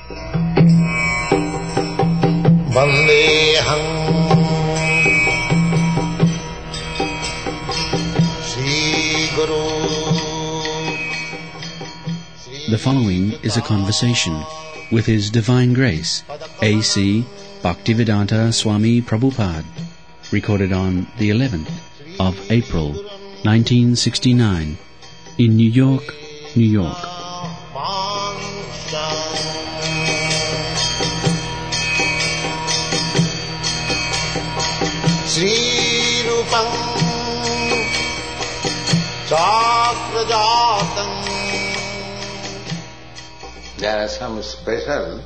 Vandeham Sri Guru. The following is a conversation with His Divine Grace, A.C. Bhaktivedanta Swami Prabhupada, recorded on the 11th of April, 1969, in New York, New York. Sri Rupam Chakrajatam. There are some special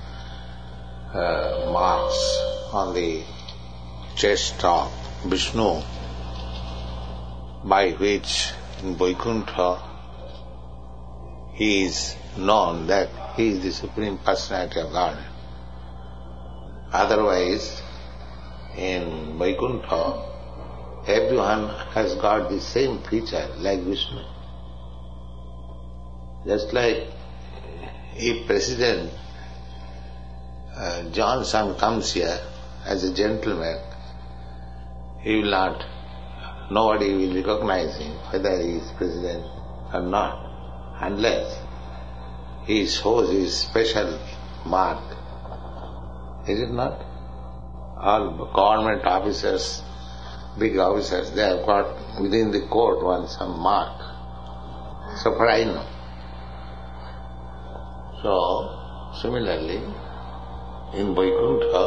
marks on the chest of Vishnu by which in Vaikuntha he is known that he is the Supreme Personality of God. Otherwise, in Vaikuntha, everyone has got the same feature like Vishnu. Just like if President Johnson comes here as a gentleman, nobody will recognize him whether he is president or not, unless he shows his special mark. Is it not? All government officers, big officers, they have got within the court some mark. So far I know. So, similarly, in Vaikuntha,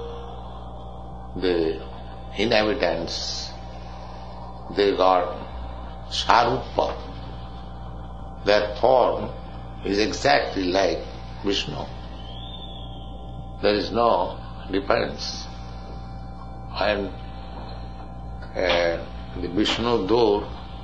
the inhabitants, they got Sarupa. Their form is exactly like Vishnu. There is no difference. And the Vishnu Dur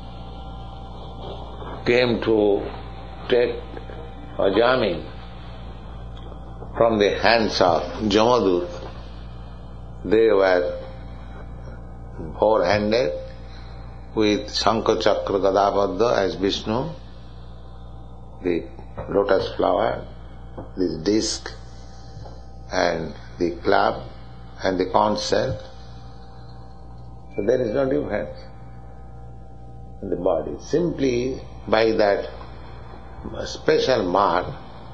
came to take Ajami from the hands of Jamadur. They were four-handed with Shankha Chakra Gadabadda as Vishnu, the lotus flower, this disc, and the club, and the conch shell. So there is no difference in the body. Simply by that special mark,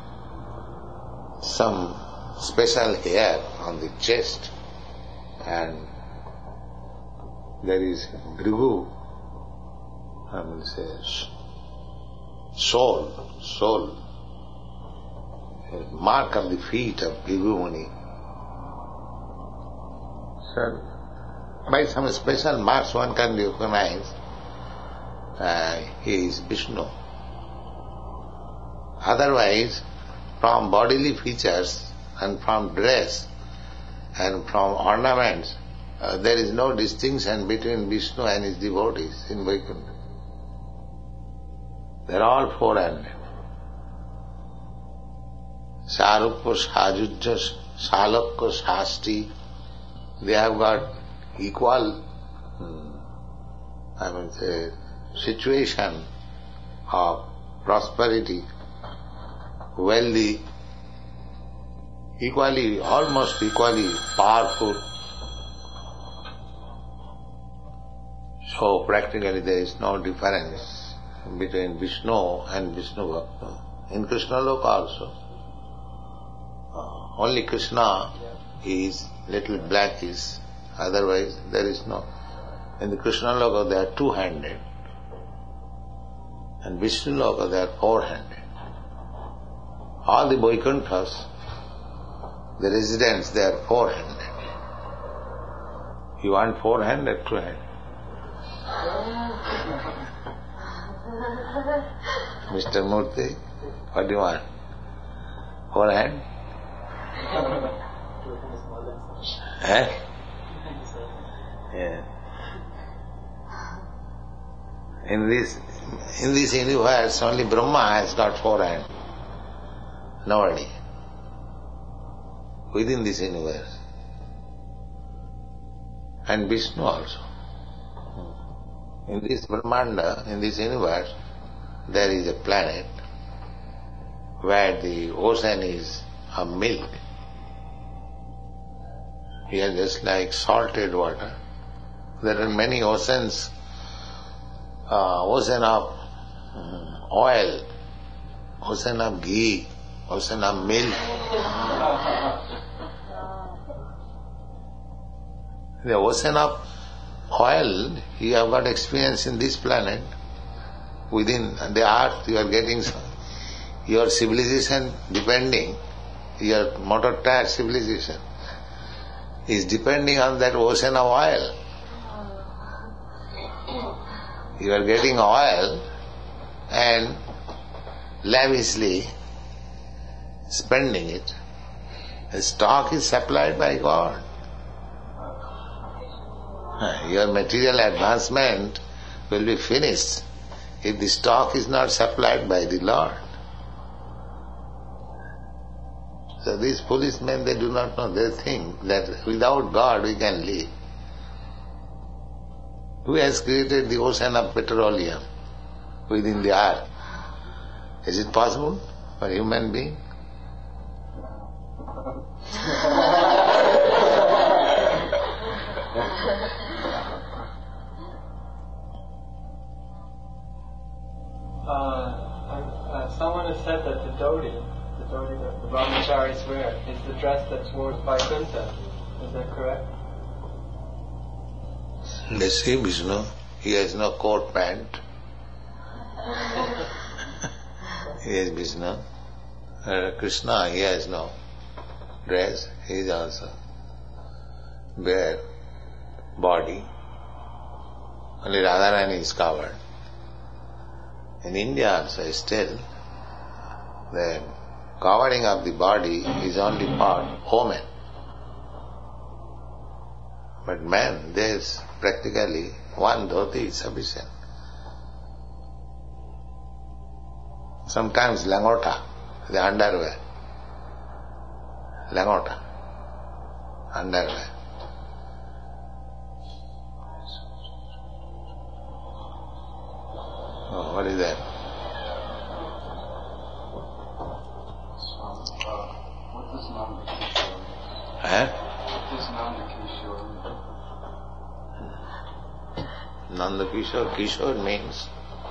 some special hair on the chest, and there is Bhrigu, soul, mark of the feet of Bhrigu Muni. So, by some special marks one can recognize he is Vishnu. Otherwise, from bodily features and from dress and from ornaments, there is no distinction between Vishnu and his devotees in Vaikuntha. They are all four-handed. Saruppa, Sajujja, Salakka, Shasti, they have got equal situation of prosperity, wealthy, almost equally powerful. So practically there is no difference between Vishnu and Vishnu Bhakta. In Krishna Loka also. Only Krishna is little blackish, otherwise there is no. In the Krishna Loka they are two-handed, and Vishnu Loka they are four-handed. All the Vaikunthas, the residents, they are four-handed. You want four-handed, two-handed? Mr. Murthy, what do you want? Four-hand? Yeah. In this universe, only Brahma has got four hands. Nobody. Within this universe. And Vishnu also. In this Brahmanda, in this universe, there is a planet where the ocean is of milk. Here just like salted water. There are many oceans, ocean of oil, ocean of ghee, ocean of milk. The ocean of oil, you have got experience in this planet. Within the earth you are getting your civilization depending, your motor tire civilization is depending on that ocean of oil. You are getting oil and lavishly spending it. The stock is supplied by God. Your material advancement will be finished if the stock is not supplied by the Lord. So these foolish men, they do not know. They think that without God we can live. Who has created the ocean of petroleum within the earth? Is it possible for a human being? Someone has said that the dhoti that the brahmacharis wear, is the dress that's worn by Vaikuntha. Is that correct? They see Vishnu, he has no coat pant. He is Vishnu. Krishna, he has no dress, he is also bare body. Only Radharani is covered. In India also still, the covering of the body is only for women. But men, there is practically one dhoti is sufficient. Sometimes langota, the underwear. Langota, underwear. Oh, what is that? What does Nanda Kishore? What does Nanda Kishore mean? Nanda Kishore, Kishore means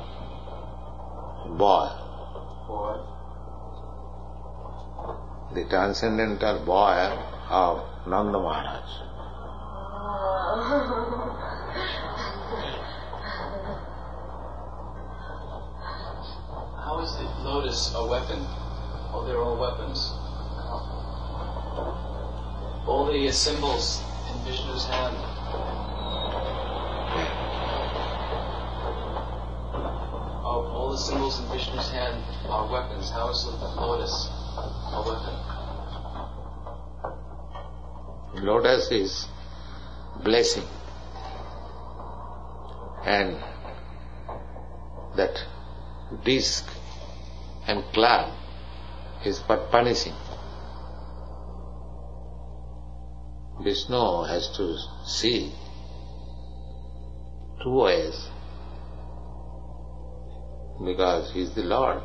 boy. Boy. The transcendental boy of Nanda Maharaj. How is the lotus a weapon? Oh, they're all weapons. All the symbols in Vishnu's hand. All the symbols in Vishnu's hand are weapons. How is the lotus a weapon? Lotus is blessing. And that disc and club is for punishing. Vishnu has to see two ways, because he is the Lord.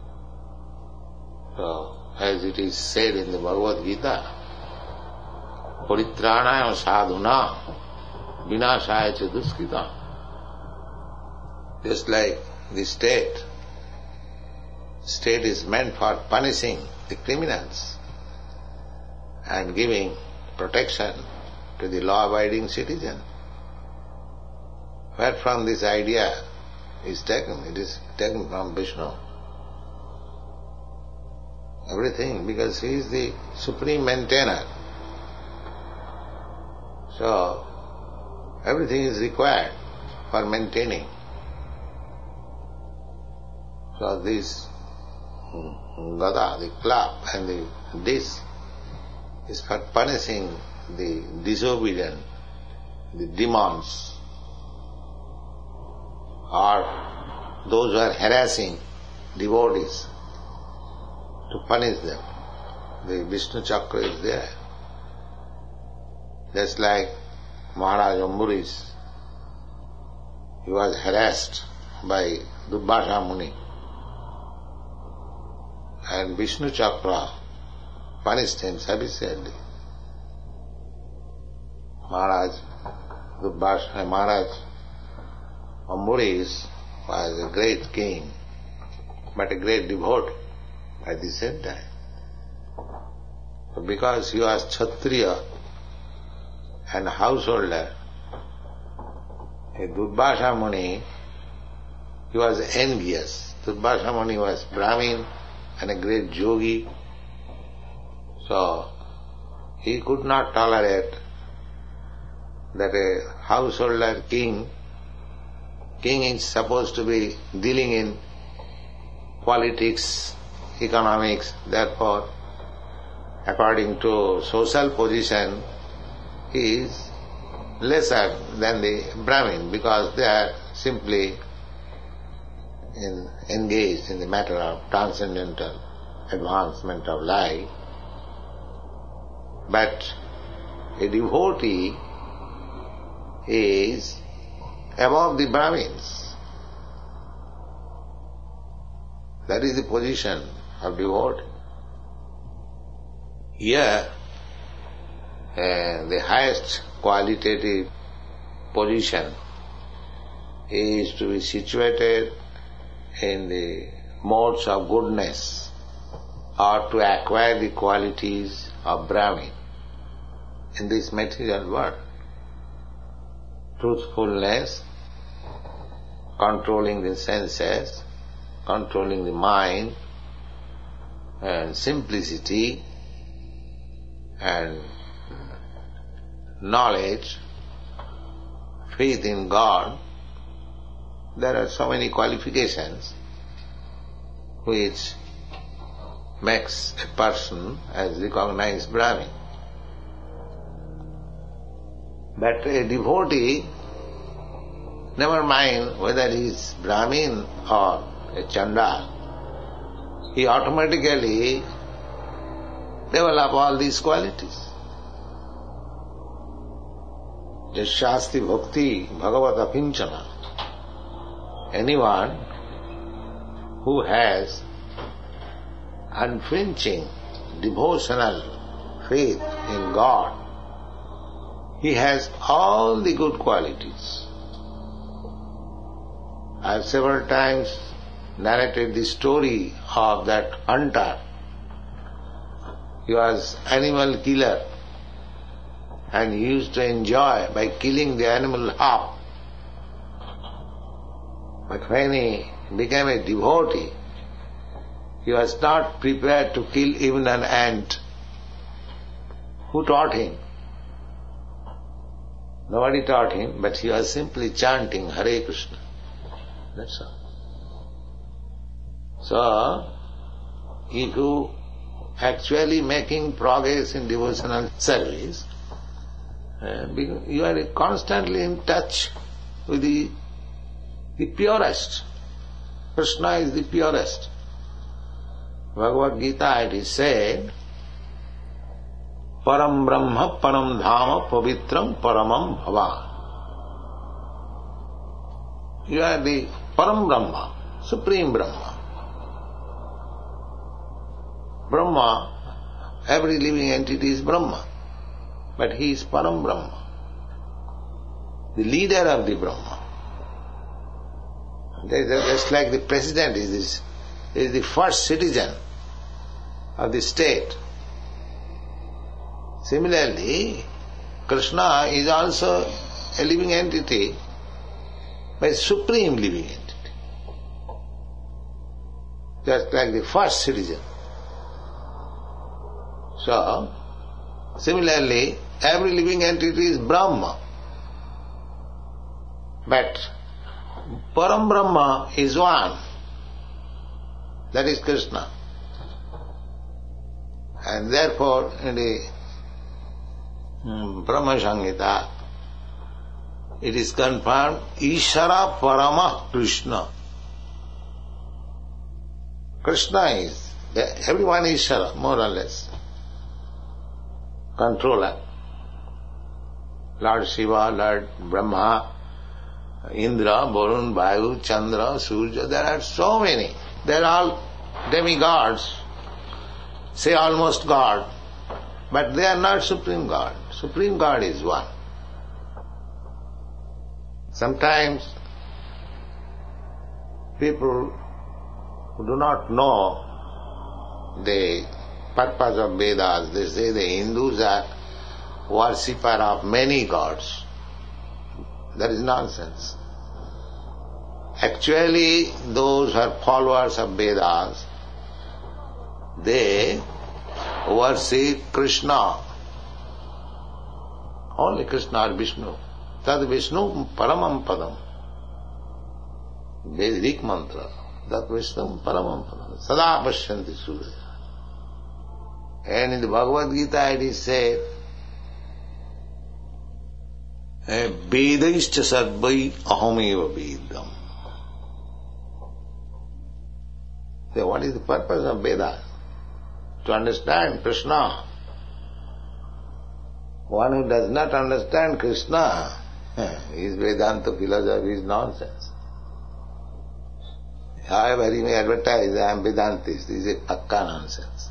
So, as it is said in the Bhagavad Gita, Paritranaya sadhuna vinashaya cha duskita. Just like the state is meant for punishing the criminals and giving protection to the law-abiding citizen. Where from this idea is taken? It is taken from Vishnu. Everything, because he is the supreme maintainer. So, everything is required for maintaining. So this gada, the club and the disc is for punishing the disobedient, the demons, or those who are harassing devotees, to punish them. The Vishnu Chakra is there. Just like Maharaj Ambarish, he was harassed by Durbhasha Muni. And Vishnu Chakra punished him sufficiently. Maharaj Ambarish was a great king, but a great devotee at the same time. So because he was Kshatriya and householder, a Durvasa Muni, he was envious. Durvasa Muni was Brahmin and a great yogi, so he could not tolerate that a householder king is supposed to be dealing in politics, economics, therefore according to social position he is lesser than the Brahmin because they are simply engaged in the matter of transcendental advancement of life. But a devotee is above the Brahmins. That is the position of devotee. Here, the highest qualitative position is to be situated in the modes of goodness or to acquire the qualities of Brahmin in this material world. Truthfulness, controlling the senses, controlling the mind, and simplicity and knowledge, faith in God. There are so many qualifications which makes a person as recognized Brahmin. But a devotee, never mind whether he is Brahmin or a Chandal, he automatically develop all these qualities. Jasyasti bhakti bhagavata pinchana. Anyone who has unflinching devotional faith in God, he has all the good qualities. I have several times narrated the story of that hunter. He was animal killer and he used to enjoy by killing the animal half. But when he became a devotee, he was not prepared to kill even an ant. Who taught him? Nobody taught him, but he was simply chanting Hare Krishna. That's all. So, if you actually making progress in devotional service, you are constantly in touch with the purest. Krishna is the purest. Bhagavad Gita it is said, Param Brahma Param Dhama Pavitram Paramam Bhava. You are the Param Brahma, Supreme Brahma. Brahma, every living entity is Brahma, but he is Param Brahma, the leader of the Brahma. Just like the president is the first citizen of the state. Similarly, Krishna is also a living entity, but supreme living entity. Just like the first citizen. So, similarly, every living entity is Brahma. But Param Brahma is one. That is Krishna. And therefore, in the Brahma Samhita, it is confirmed, Ishara Parama Krishna. Krishna is, everyone is Ishara, more or less. Controller. Lord Shiva, Lord Brahma, Indra, Varun, Vayu, Chandra, Surya, there are so many. They are all demigods. say almost God, but they are not Supreme God. Supreme God is one. Sometimes people who do not know the purpose of Vedas, they say the Hindus are worshipper of many gods. That is nonsense. Actually, those who are followers of Vedas, they worship Krishna. Only Krishna or Vishnu. Tad Vishnu Paramam Padam. Vedic mantra. Tad Vishnu Paramam Padam. Sada Pashyanti Surya. And in the Bhagavad Gita it is said, Vedaischa sarvai ahameva vedam. So what is the purpose of Vedas? To understand Krishna. One who does not understand Krishna, his Vedanta philosophy is nonsense. However he may advertise, I am Vedantist, this is a pakka nonsense.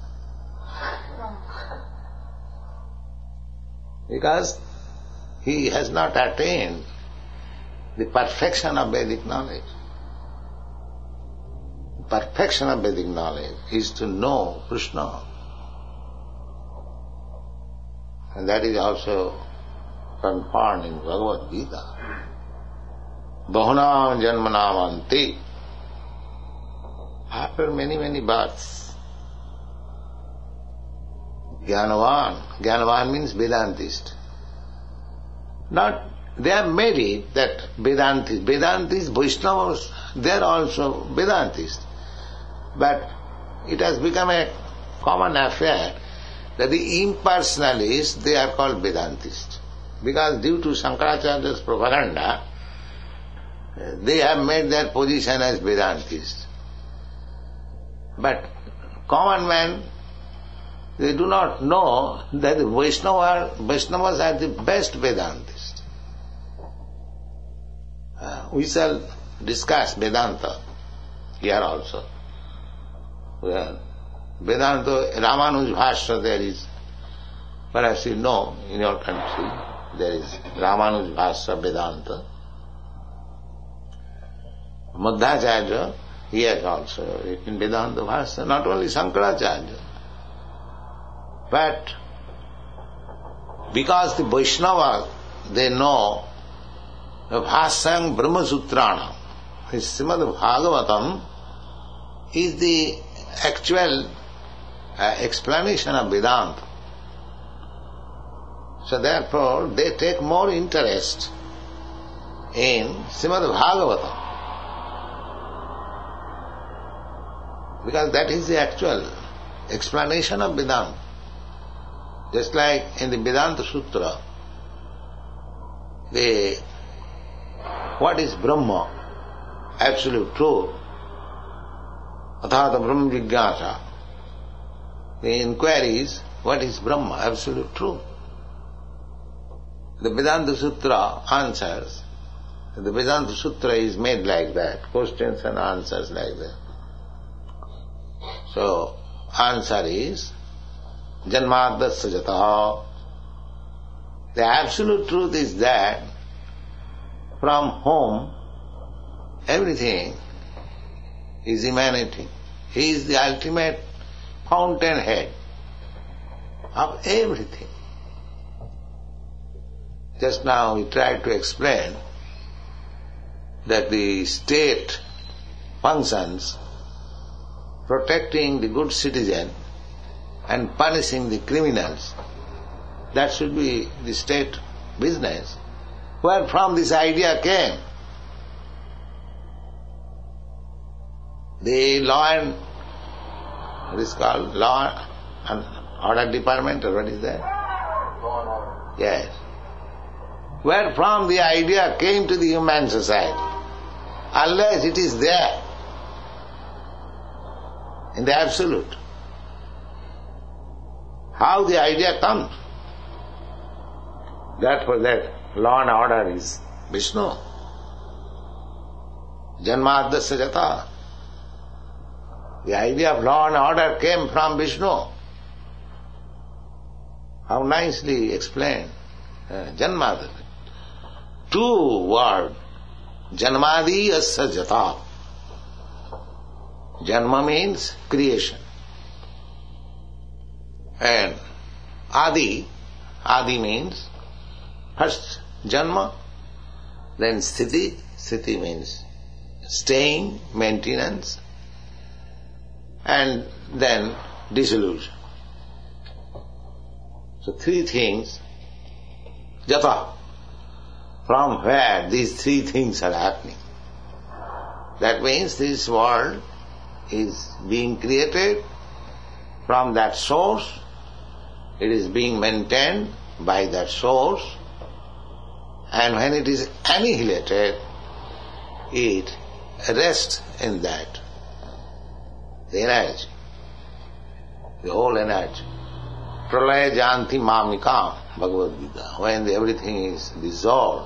Because he has not attained the perfection of Vedic knowledge. The perfection of Vedic knowledge is to know Krishna. And that is also confirmed in Bhagavad Gita. Bahunam janmanam anti. After many births, Jnanavan means Vedantist. Not, they have made it that Vedantis, Vaishnavas, they are also Vedantists. But it has become a common affair that the impersonalists, they are called Vedantists. Because due to Shankaracharya's propaganda, they have made their position as Vedantists. But common man, they do not know that the Vaishnavas are the best Vedantists. We shall discuss Vedanta here also. Vedanta, Ramanuj Bhashya there is, perhaps you know, in your country, there is Ramanuj Bhashya Vedanta. Madhacharya, he has also written Vedanta Bhashya, not only Shankaracharya. But because the Vaishnavas, they know the Bhashyam Brahma Sutrana, his Srimad Bhagavatam is the actual explanation of Vedanta. So therefore they take more interest in Srimad Bhagavatam, because that is the actual explanation of Vedanta. Just like in the Vedanta Sutra, what is Brahma, absolute truth, athata Brahma Jigyasa, the inquiry is, what is Brahma, absolute truth? The Vedanta Sutra answers, the Vedanta Sutra is made like that, questions and answers like that. So, answer is, Janmadasya jataha. The absolute truth is that from whom everything is emanating. He is the ultimate fountainhead of everything. Just now we tried to explain that the state functions protecting the good citizen and punishing the criminals. That should be the state business. Where from this idea came? The law and, what is called, law and order department, or what is that? Law and order. Yes. Where from the idea came to the human society? Unless it is there, in the absolute. How the idea comes? Therefore that law and order is Vishnu. Janmadasya jata. The idea of law and order came from Vishnu. How nicely explained. Janmadi. 2 words. Janmadi asya jata. Janma means creation. And Adi means first Janma, then Sthiti. Sthiti means staying, maintenance, and then dissolution. So 3 things. Jata. From where these 3 things are happening. That means this world is being created from that source. It is being maintained by that source. And when it is annihilated, it rests in that. The energy. The whole energy. Pralaya janti mamikam, Bhagavad Gita. When everything is dissolved,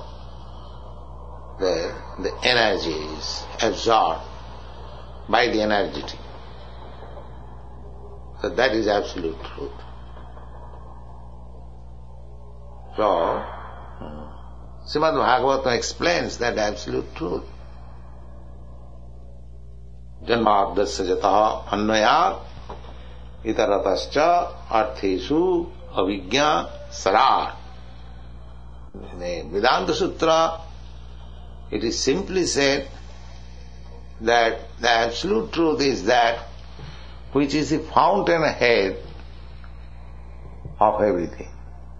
the energy is absorbed by the energetic. So that is absolute truth. So, Srimad Bhagavatam explains that absolute truth. Janmadasya jataha annayat itaratascha artheshu avijñā sarat. In the Vedanta Sutra, it is simply said that the absolute truth is that which is the fountainhead of everything.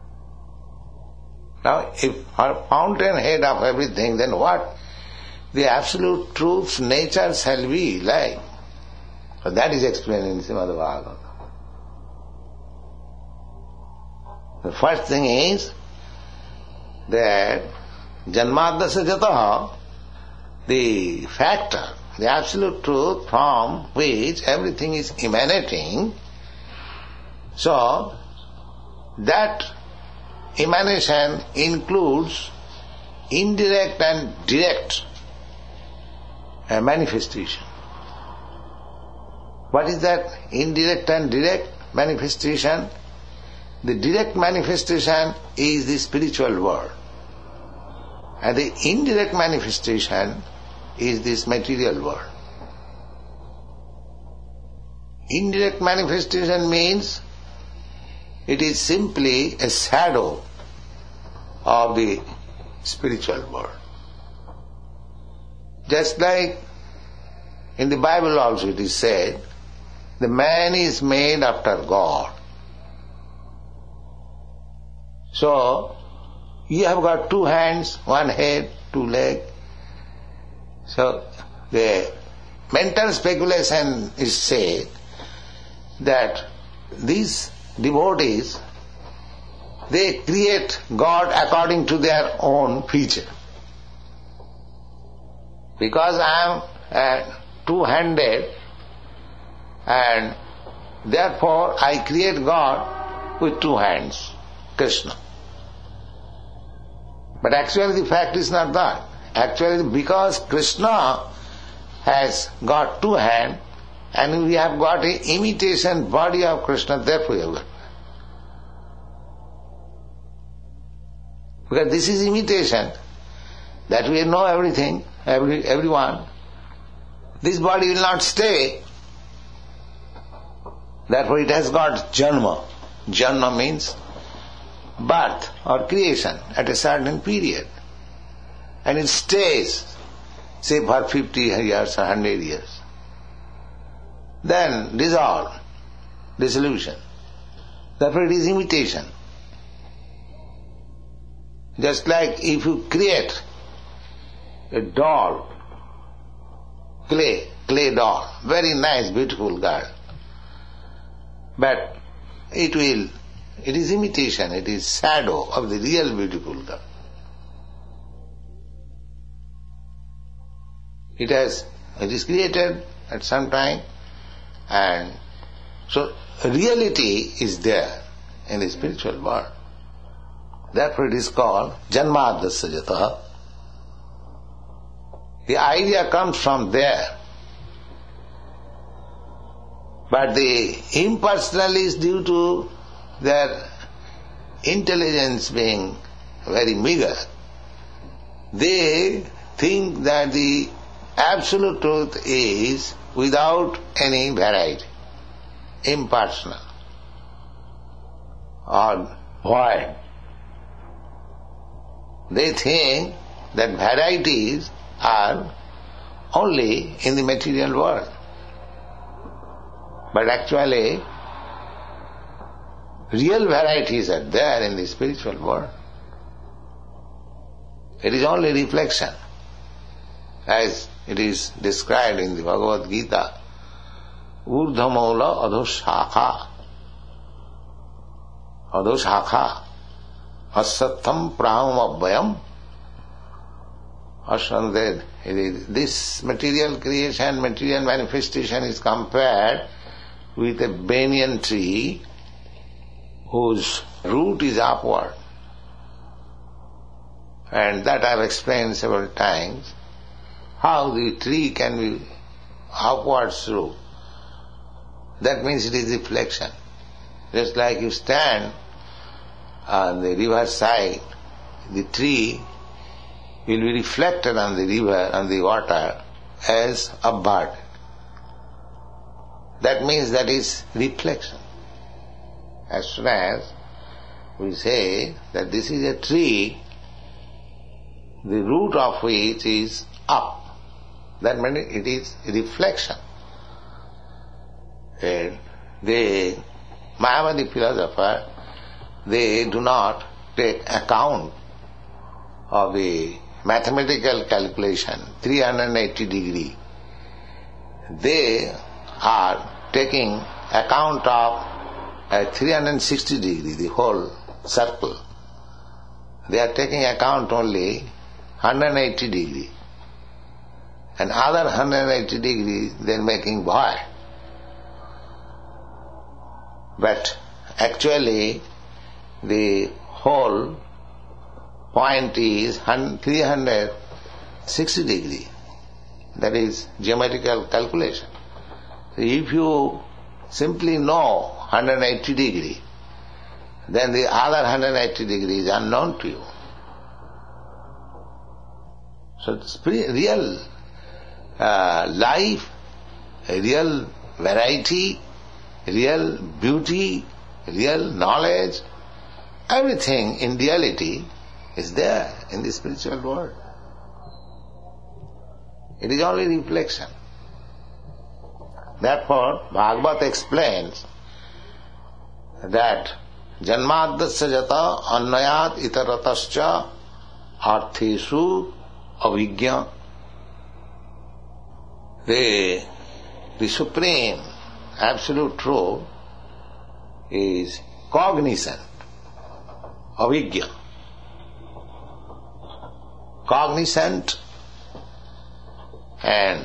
Now, if our fountainhead of everything, then what the absolute truth's nature shall be like? So that is explained in Srimad Bhagavatam. The first thing is that Janmadasya jataha, the factor, the absolute truth from which everything is emanating, so that emanation includes indirect and direct manifestation. What is that indirect and direct manifestation? The direct manifestation is the spiritual world, and the indirect manifestation is this material world. Indirect manifestation means it is simply a shadow of the spiritual world. Just like in the Bible also it is said, the man is made after God. So, you have got 2 hands, 1 head, 2 legs. So, the mental speculation is said that these devotees, they create God according to their own feature. Because I am 2-handed, and therefore I create God with 2 hands, Krishna. But actually the fact is not that. Actually, because Krishna has got 2 hands, and we have got an imitation body of Krishna, therefore we have got. Because this is imitation, that we know everything, everyone. This body will not stay. Therefore it has got janma. Janma means birth or creation at a certain period. And it stays, say for 50 years or 100 years. Then dissolve, dissolution. Therefore it is imitation. Just like if you create a doll, clay doll, very nice, beautiful girl. But it is imitation, it is shadow of the real beautiful girl. It is created at some time, and so reality is there in the spiritual world. Therefore it is called Janmadasya jataha. The idea comes from there. But the impersonal is due to their intelligence being very meager, they think that the absolute truth is without any variety, impersonal or void. They think that varieties are only in the material world. But actually, real varieties are there in the spiritual world. It is only reflection, as it is described in the Bhagavad Gita. Urdhamaula adhoshakha, adhoshakha, asatham praham abhayam. Ashram, this material creation, material manifestation is compared with a banyan tree whose root is upward. And that I have explained several times, how the tree can be upwards root. That means it is reflection. Just like you stand on the river side, the tree will be reflected on the river, on the water, as a bird. That means that is reflection. As soon as we say that this is a tree, the root of which is up, that means it is reflection. And the Mayavadi philosopher, they do not take account of the mathematical calculation, 380 degree. They are taking account of 360 degree, the whole circle. They are taking account only 180 degree. And other 180 degree they are making void. But actually the whole point is 360 degree. That is geometrical calculation. So if you simply know 180 degree, then the other 180 degree is unknown to you. So it's real life, real variety, real beauty, real knowledge, everything in reality is there in the spiritual world. It is only reflection. Therefore, Bhagavad explains that janmadasya jata annayat itaratascha artheshu avijña. The supreme absolute truth is cognizant, avijña. Cognizant and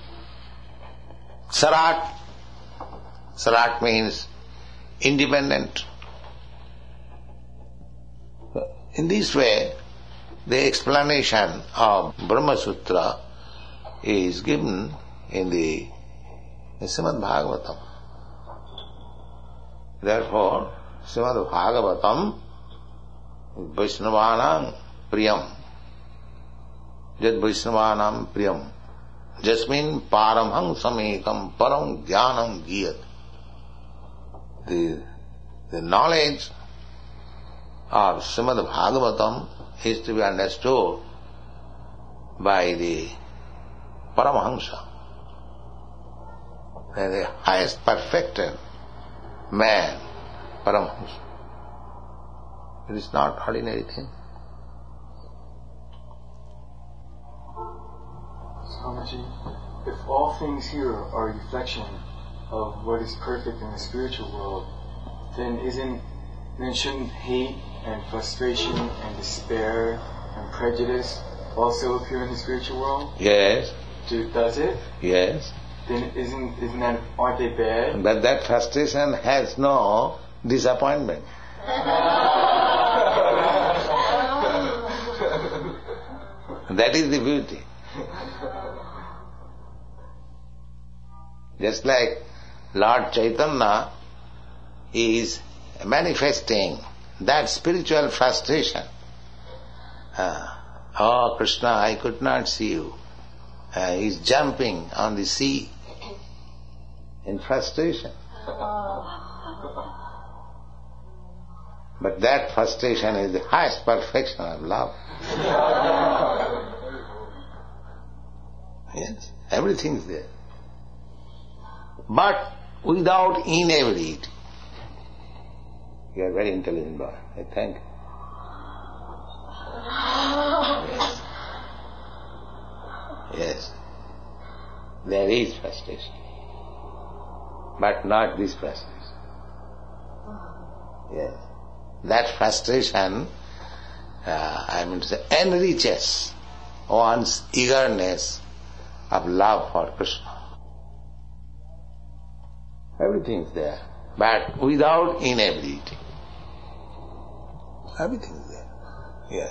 sarat. Sarat means independent. In this way, the explanation of Brahma Sutra is given in the Srimad Bhagavatam. Therefore, Srimad Bhagavatam Vaishnavanam Priyam. Jad Vaishnavanam Priyam. Jasmin Paramhansam Ekam Param Jnanam Giyat. The knowledge of Srimad Bhagavatam is to be understood by the Paramahamsa, the highest perfected man, Paramahamsa. It is not ordinary thing. Swamiji, if all things here are a reflection of what is perfect in the spiritual world, then shouldn't hate and frustration and despair and prejudice also appear in the spiritual world? Yes. Does it? Yes. Then aren't they bad? But that frustration has no disappointment. That is the beauty. Just like Lord Chaitanya is manifesting that spiritual frustration. Oh Krishna, I could not see you. He's jumping on the sea in frustration. But that frustration is the highest perfection of love. Yes, everything is there. But without inability. You are very intelligent boy, I thank you. Yes. There is frustration. But not this frustration. Yes. That frustration, enriches one's eagerness of love for Krishna. Everything is there, but without inability. Everything is there. Yes.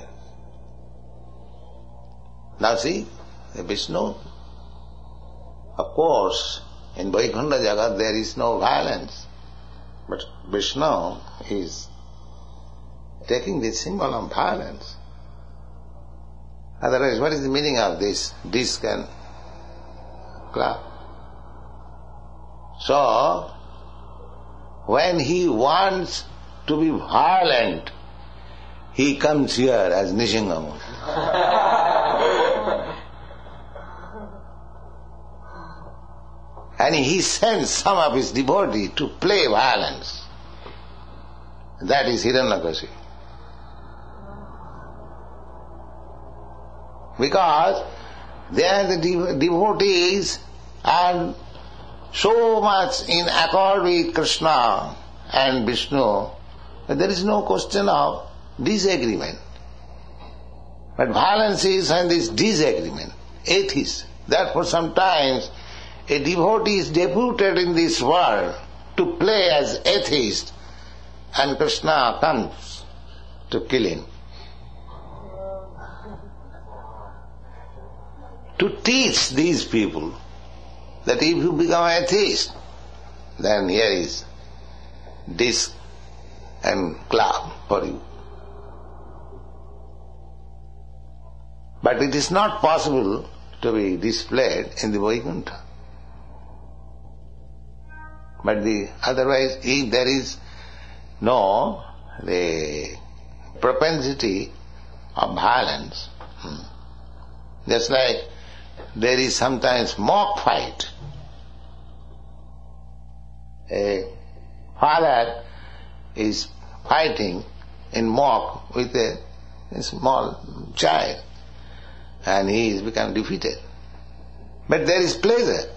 Now see, Vishnu, of course, in Vaikuntha Jagat there is no violence, but Vishnu is taking the symbol of violence. Otherwise, what is the meaning of this disc and club? So, when he wants to be violent, he comes here as Nishingamuni. And he sends some of his devotees to play violence. That is Hiranyakashipu. Because there the devotees are so much in accord with Krishna and Vishnu that there is no question of disagreement. But violence is and this disagreement, atheist. Therefore sometimes a devotee is deputed in this world to play as atheist and Krishna comes to kill him. To teach these people that if you become atheist, then here is disc and club for you. But it is not possible to be displayed in the Vaikuntha. But otherwise, if there is no the propensity of violence, just like there is sometimes mock fight. A father is fighting in mock with a small child and he is become defeated. But there is pleasure.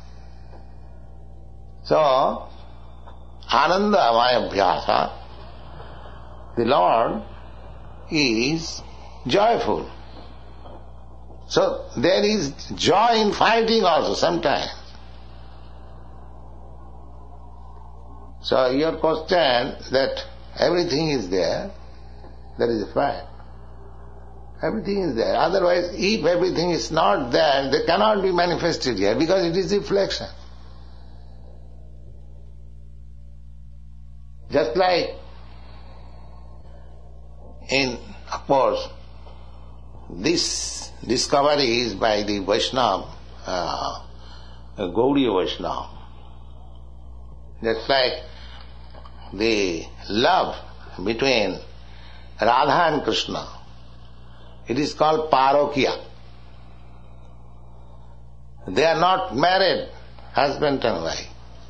So, Ananda Mayabhyasa, the Lord is joyful. So there is joy in fighting also sometimes. So your question that everything is there, that is a fact. Everything is there. Otherwise, if everything is not there, they cannot be manifested here because it is reflection. Just like of course, this discovery is by the Vaishnava, Gaudiya Vaishnava. Just like the love between Radha and Krishna, it is called Parokya. They are not married, husband and wife.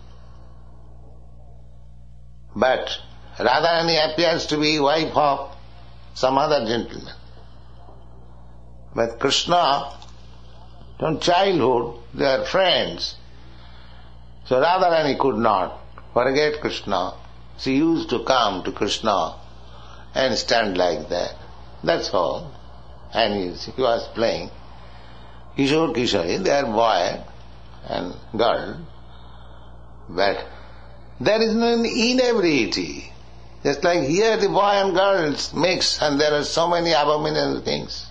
But Radharani appears to be wife of some other gentleman. But Krishna, from childhood, they are friends. So Radharani could not forget Krishna. She used to come to Krishna and stand like that. That's all. And he was playing. Kishore Kishori, they are boy and girl. But there is no inebriety. Just like here the boy and girls mix and there are so many abominable things.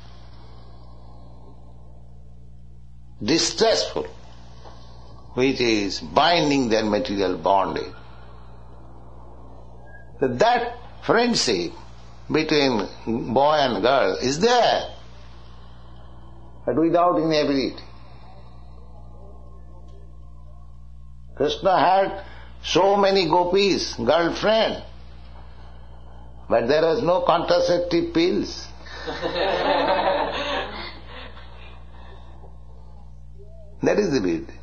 Distressful, which is binding their material bondage. So that friendship between boy and girl is there, but without inability. Krishna had so many gopis, girlfriend, but there was no contraceptive pills. That is the beauty.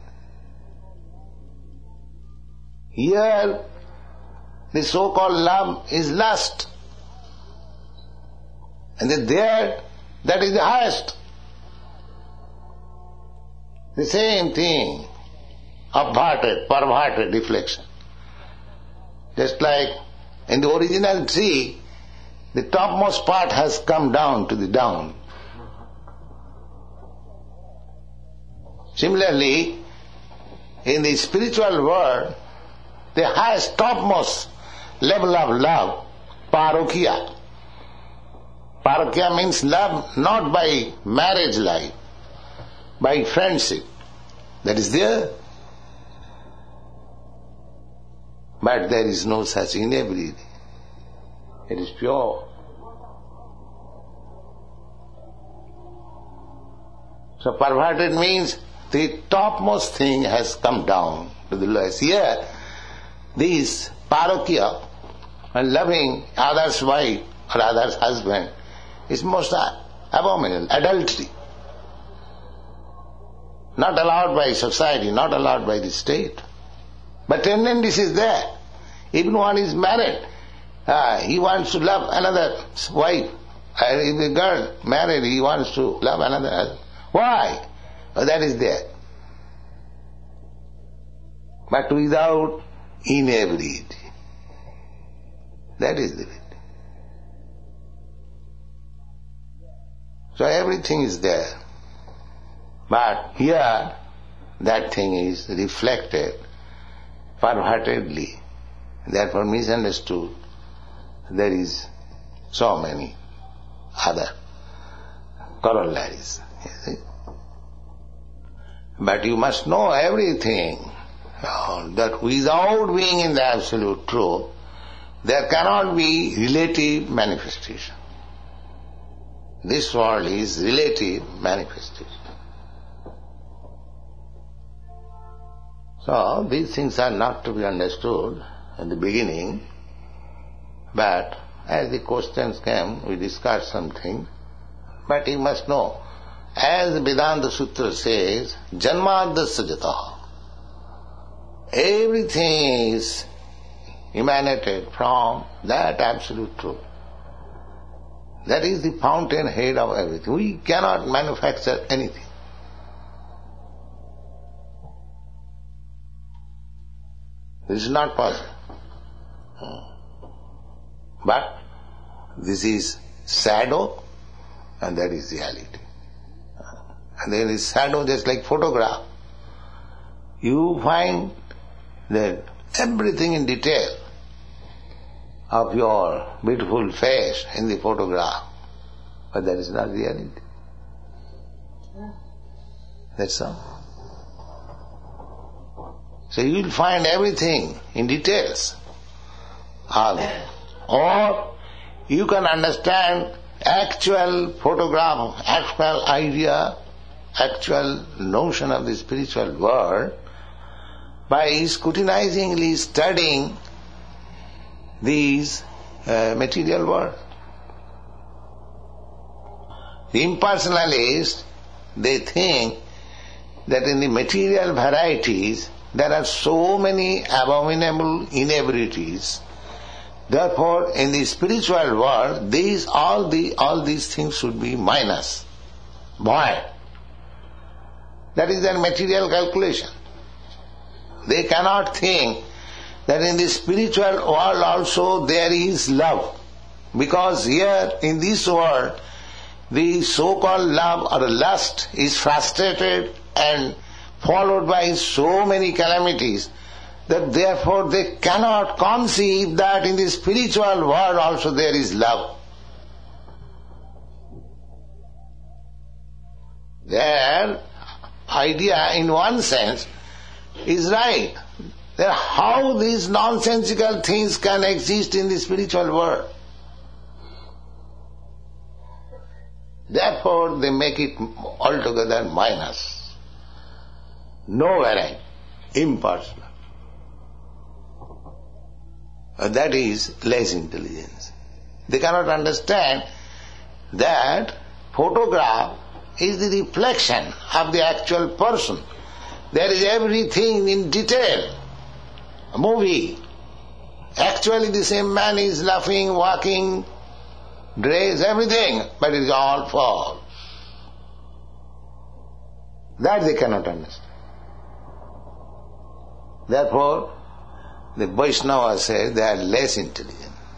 Here, the so-called love is lust. And there, that is the highest. The same thing, perverted reflection. Just like in the original tree, the topmost part has come down to the down. Similarly, in the spiritual world, the highest, topmost level of love, parokia. Parokia means love not by marriage life, by friendship. That is there. But there is no such inability. It is pure. So perverted means the topmost thing has come down to the lowest. Here, this parokia and loving others' wife or others' husband is most abominable, adultery. Not allowed by society, not allowed by the state. But tendency is there. Even one is married, he wants to love another wife. If the girl married, he wants to love another husband. Why? Oh, that is there. But without inability. That is the beauty. So everything is there. But here, that thing is reflected pervertedly, therefore misunderstood. There is so many other corollaries. You see? But you must know everything, that without being in the absolute truth, there cannot be relative manifestation. This world is relative manifestation. So these things are not to be understood in the beginning, but as the questions came, we discussed something. But you must know, as the Vedanta Sutra says, Janmadasya jataha. Everything is emanated from that absolute truth. That is the fountainhead of everything. We cannot manufacture anything. This is not possible. But this is shadow and that is reality. And there is shadow just like photograph. You find that everything in detail of your beautiful face in the photograph, but that is not reality. That's all. So you will find everything in details. Or you can understand actual photograph, actual idea, actual notion of the spiritual world by scrutinizingly studying these material world. The impersonalists, they think that in the material varieties there are so many abominable inabilities. Therefore, in the spiritual world, all these things should be minus, void. That is their material calculation. They cannot think that in the spiritual world also there is love. Because here in this world, the so-called love or lust is frustrated and followed by so many calamities that therefore they cannot conceive that in the spiritual world also there is love. Their idea in one sense is right. then how these nonsensical things can exist in the spiritual world? Therefore they make it altogether minus. No variety, impersonal. That is less intelligence. They cannot understand that photograph is the reflection of the actual person. There is everything in detail. A movie. Actually the same man is laughing, walking, dressed, everything, but it is all false. That they cannot understand. Therefore, the Vaishnava says they are less intelligent.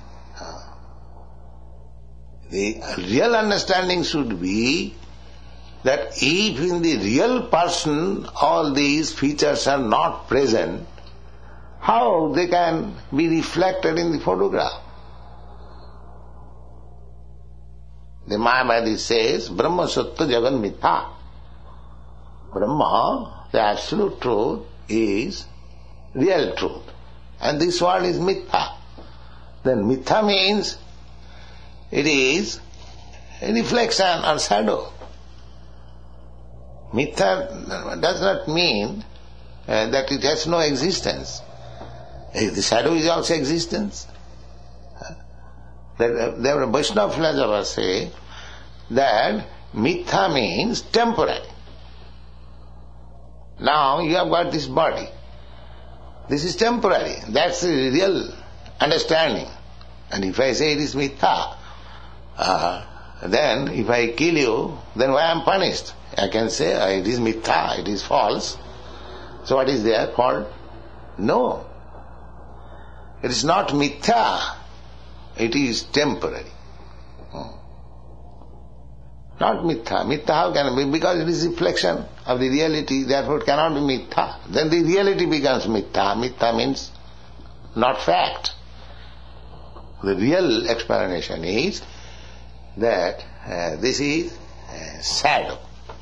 The real understanding should be that if in the real person all these features are not present, how they can be reflected in the photograph? The Mayavadi says, Brahma Sattva Jagat Mitha. Brahma, the absolute truth, is real truth. And this world is Mitha. Then Mitha means it is a reflection or shadow. Mitha does not mean that it has no existence. The shadow is also existence. The Vaishnava philosophers say that Mitha means temporary. Now you have got this body. This is temporary. That's the real understanding. And if I say it is Mitha, then if I kill you, then why I am punished? I can say it is Mitha, it is false. So what is their fault? No. It is not Mitha. It is temporary. Not Mitha. Mitha how can it be? Because it is reflection of the reality, therefore it cannot be Mitha. Then the reality becomes Mitha. Mitha means not fact. The real explanation is that this is shadow.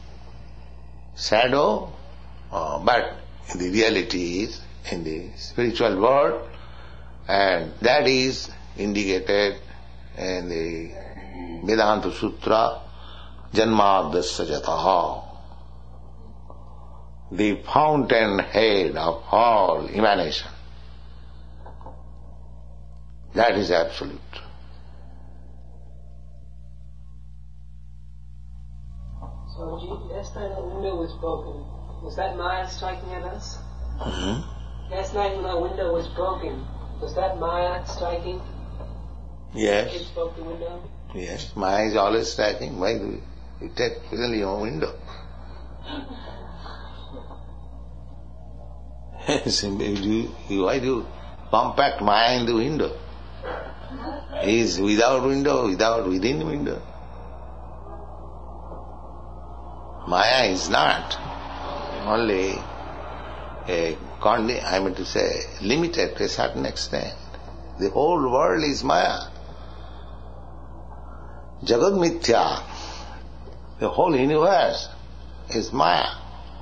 Shadow, but the reality is in the spiritual world, and that is indicated in the Vedanta Sutra, Janmadasya Jataha, the fountainhead of all emanation. That is absolute. So, last night our window was broken. Was that Maya striking at us? Mm-hmm. Last night when our window was broken, was that Maya striking? Yes. It broke the window? Yes, Maya is always striking. Why do you take really your window? Why do you compact Maya in the window? He is without window, within window. Maya is not only limited to a certain extent. The whole world is Maya. Jagat Mithya, the whole universe is Maya.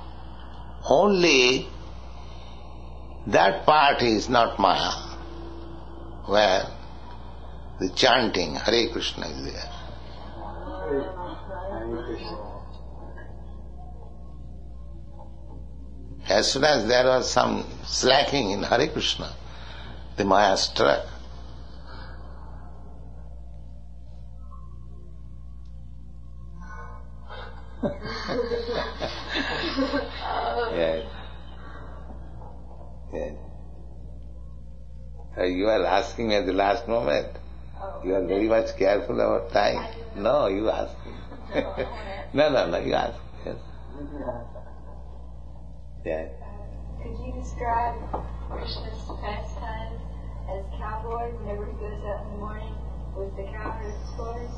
Only that part is not Maya, where the chanting Hare Krishna is there. As soon as there was some slacking in Hare Krishna, the Maya struck. Yes. Yes. You are asking me at the last moment. You are very much careful about time. No, you ask me. No, you ask. Yes. Yes. Could you describe Krishna's pastime as cowboy whenever he goes out in the morning with the cowherd's horse?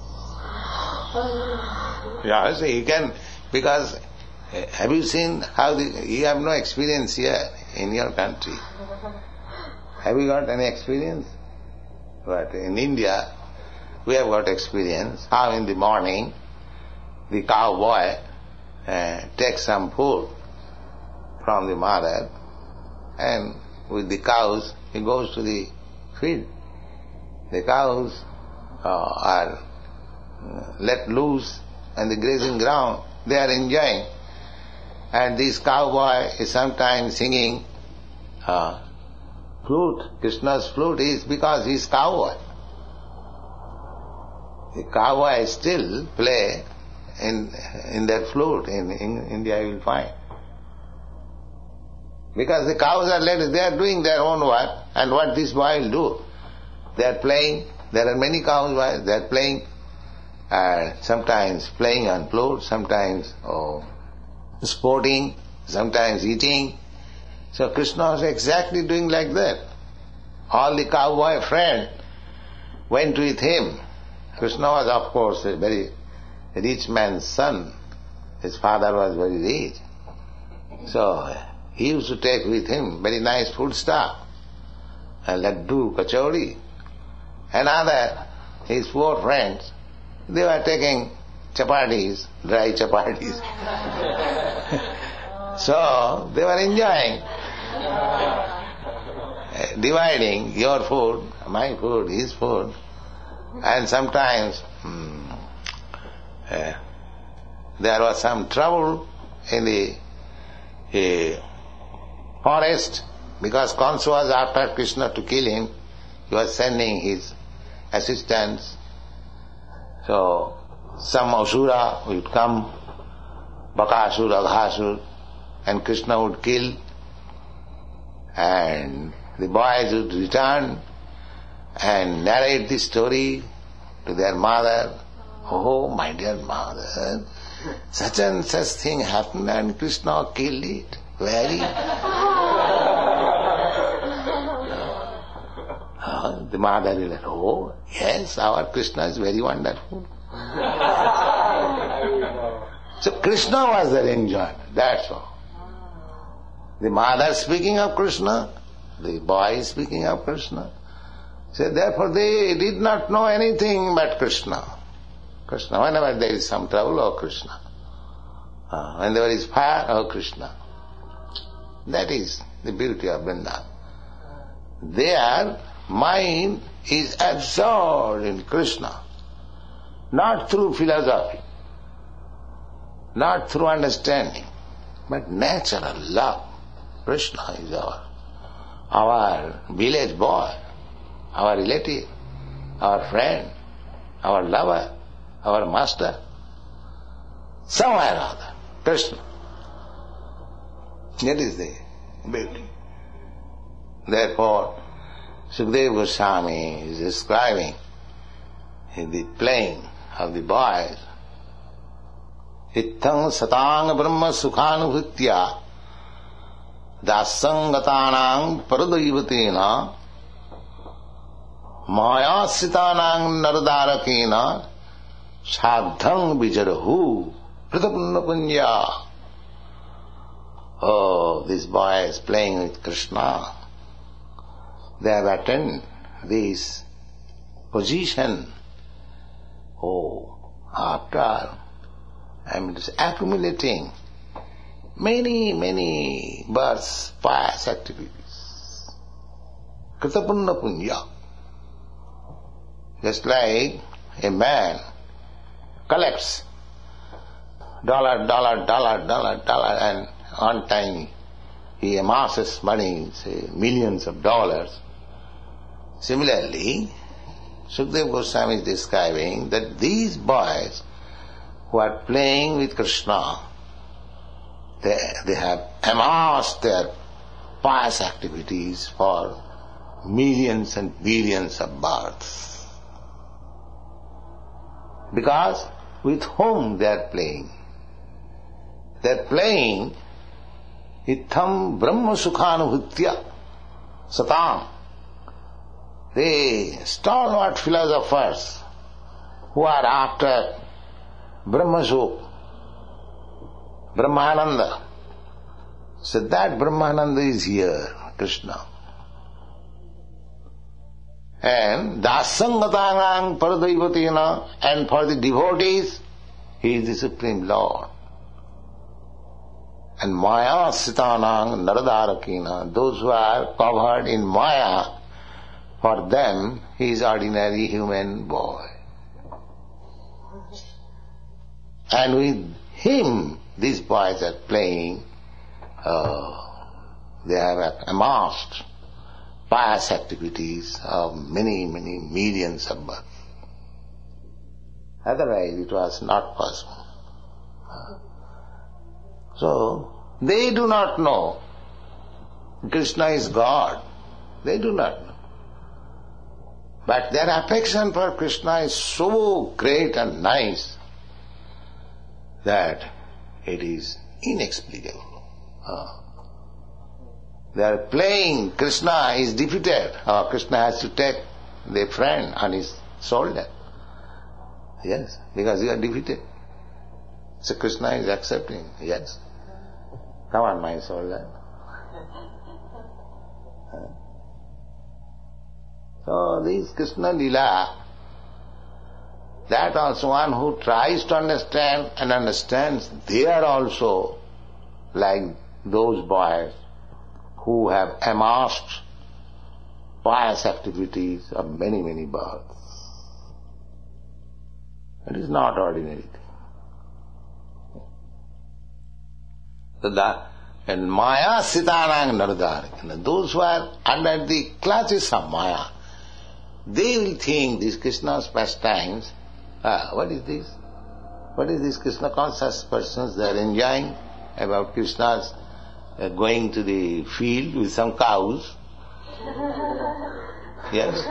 Yeah, so you can, because have you seen how you have no experience here in your country. Have you got any experience? But in India, we have got experience how in the morning the cowboy takes some food from the mother and with the cows, he goes to the field. The cows are let loose on the grazing ground. They are enjoying. And this cowboy is sometimes singing flute. Krishna's flute is because he is cowboy. The cowboy still play in their flute. In India you will find. Because the cows are led, they are doing their own work, and what this boy will do? They are playing. There are many cows, they are playing, sometimes playing on flute, sometimes sporting, sometimes eating. So Krishna was exactly doing like that. All the cowboy friends went with him. Krishna was, of course, a very rich man's son. His father was very rich. So he used to take with him very nice food stuff, laddu, kachori, and other his poor friends. They were taking chapatis, dry chapatis. So they were enjoying, dividing your food, my food, his food, and sometimes there was some trouble in the forest, because Kansa was after Krishna to kill him. He was sending his assistants. So some Asura would come, Bakasur, Aghasur, and Krishna would kill, and the boys would return and narrate the story to their mother. Oh, my dear mother, such and such thing happened and Krishna killed it. Very. The mother will say, oh, yes, our Krishna is very wonderful. So Krishna was their enjoyment, that's all. The mother speaking of Krishna, the boy speaking of Krishna. So therefore they did not know anything but Krishna. Krishna, whenever there is some trouble, oh Krishna. When there is fire, oh Krishna. That is the beauty of Vrindavan. Their mind is absorbed in Krishna, not through philosophy, not through understanding, but natural love. Krishna is our village boy, our relative, our friend, our lover, our master. Somewhere or other, Krishna. That is the beauty. Therefore, Sukadeva Goswami is describing the playing of the boys. Ittang satang brahma sukhanubhutya dasangatanang paradaivatena mayasitanang naradarakena sadhang vijarahu pratapunna punya. Oh, this boy is playing with Krishna. They have attained this position. Oh, after accumulating many births, pious activities. Kritapunna punya. Just like a man collects dollar, and on time he amasses money, say millions of dollars. Similarly, Sukadeva Goswami is describing that these boys who are playing with Krishna, they have amassed their pious activities for millions and billions of births. Because with whom they are playing? They are playing Itham Brahma Sukhanubhutya Satam. The stalwart philosophers who are after Brahma Sukha, Brahmananda. So that Brahmananda is here, Krishna. And Dasangatangang Paradaivatena, and for the devotees, he is the Supreme Lord. And Maya Sitanang Naradarakina, those who are covered in Maya, for them he is ordinary human boy. And with him, these boys are playing, they have amassed pious activities of many, many millions of births. Otherwise it was not possible. So, they do not know Krishna is God. They do not know. But their affection for Krishna is so great and nice that it is inexplicable. They are playing, Krishna is defeated, or Krishna has to take their friend on his shoulder. Yes, because you are defeated. So Krishna is accepting, yes. Come on my shoulder. So this Krishna Lila, that also one who tries to understand and understands, they are also like those boys who have amassed pious activities of many, many births. It is not ordinary thing. And Maya Sitanang Naradarakina, those who are under the clutches of Maya, they will think these Krishna's pastimes, what is this? What is this Krishna conscious persons they are enjoying about Krishna's going to the field with some cows? Yes.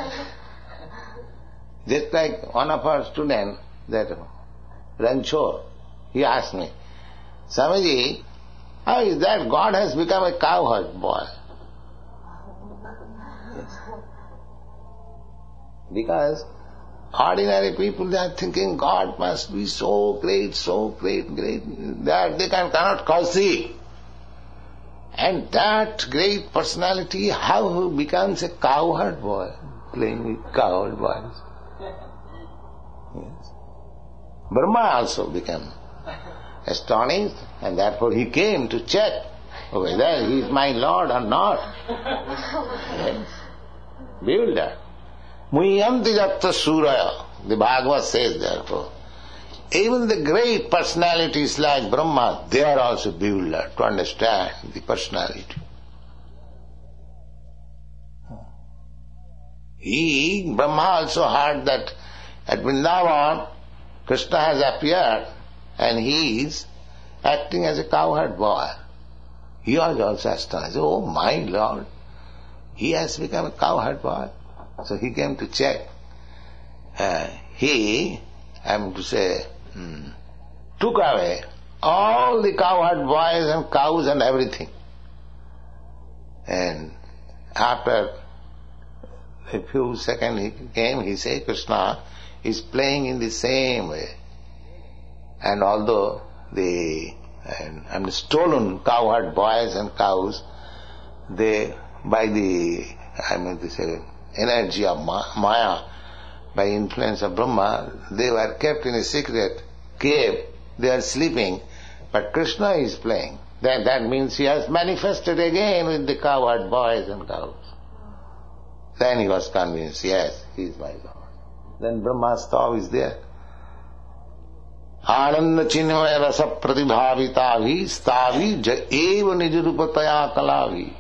Just like one of our students, that Ranchor, he asked me, Swamiji, how is that God has become a cowherd boy? Yes. Because ordinary people, they are thinking God must be so great, that they cannot conceive. And that great personality, how he becomes a cowherd boy, playing with cowherd boys. Yes. Brahma also became astonished, and therefore he came to check whether he is my Lord or not. Yes. Bewildered. Muyanti jatta suraya, the Bhagavad says therefore. Even the great personalities like Brahma, they are also bewildered to understand the personality. Brahma also heard that at Vrindavan, Krishna has appeared and he is acting as a cowherd boy. He was also astonished. Oh my Lord, he has become a cowherd boy. So he came to check. He, I am to say, took away all the cowherd boys and cows and everything. And after a few seconds he came, he said, Krishna is playing in the same way. And although the stolen cowherd boys and cows, they, by the, energy of Maya, by influence of Brahma, they were kept in a secret cave, they are sleeping, but Krishna is playing. That means he has manifested again with the cowherd boys and cows. Then he was convinced, yes, he is my Lord. Then Brahma's thought is there. Ananda chinmaya rasa pratibhavitavi stavi eva nijrupataya kalavi.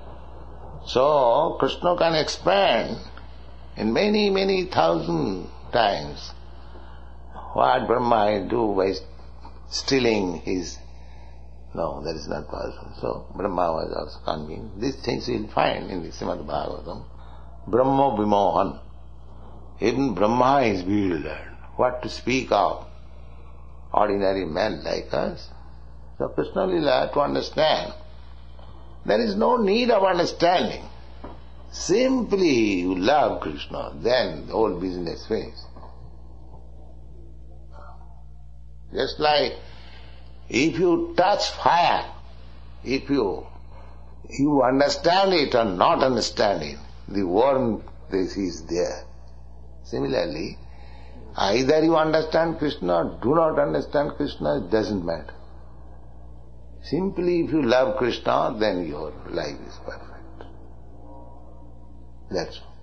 So Krishna can expand in many, many thousand times what Brahma do by stealing his... No, that is not possible. So Brahma was also convinced. These things you will find in the Srimad Bhagavatam. Brahma Vimohan. Even Brahma is bewildered. What to speak of ordinary men like us? So Krishna Lila, to understand, there is no need of understanding. Simply you love Krishna, then the whole business finished. Just like if you touch fire, if you understand it or not understand it, the warmth is there. Similarly, either you understand Krishna or do not understand Krishna, it doesn't matter. Simply if you love Krishna, then your life is perfect. That's all.